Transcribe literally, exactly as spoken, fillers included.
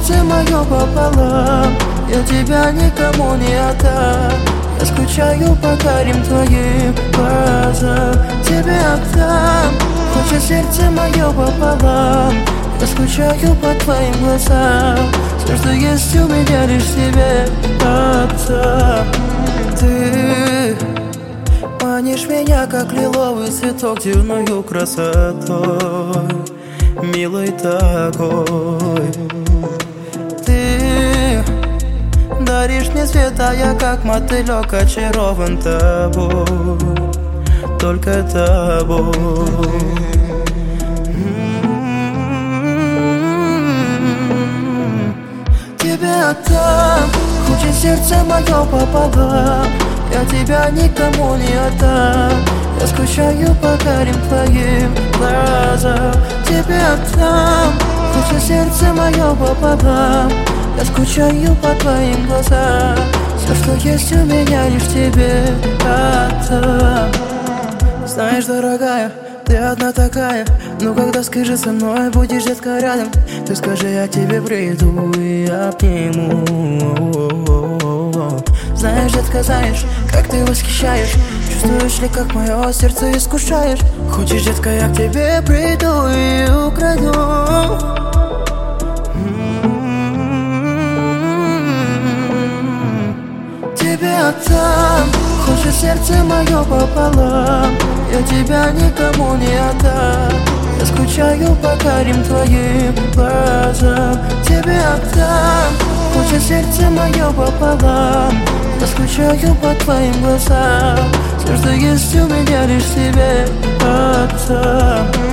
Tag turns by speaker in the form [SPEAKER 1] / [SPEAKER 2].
[SPEAKER 1] сердце мое пополам, я тебя никому не отдам. Я скучаю по карим твоим глазам, тебе отдам. Хочет сердце мое пополам, я скучаю по твоим глазам. Все, что есть у меня, лишь тебе отдам. Ты манишь меня, как лиловый цветок, дивною красотой, милой такой. Ты даришь мне свет, а я как мотылек очарован тобой, только тобой. Тебе отдам, хочет сердце мое пополам, я тебя никому не отдам. Я скучаю по карим твоим глазам, тебе отдам. Хочет сердце мое пополам, я скучаю по твоим глазам. Все, что есть у меня, лишь тебе отдам. Знаешь, дорогая, ты одна такая, но когда скажи со мной, будешь, детка, рядом. Ты скажи, я тебе приду и обниму. Знаешь, детка, знаешь, как ты восхищаешь. Чувствуешь ли, как мое сердце искушаешь? Хочешь, детка, я к тебе приду и украду. Тебе отдам, хочет сердце мое пополам, я тебя никому не отдам. Я скучаю по карим твоим глазам, тебе отдам. Хочет сердце мое пополам, я скучаю по твоим глазам. Все, что есть у меня, лишь тебе отдам.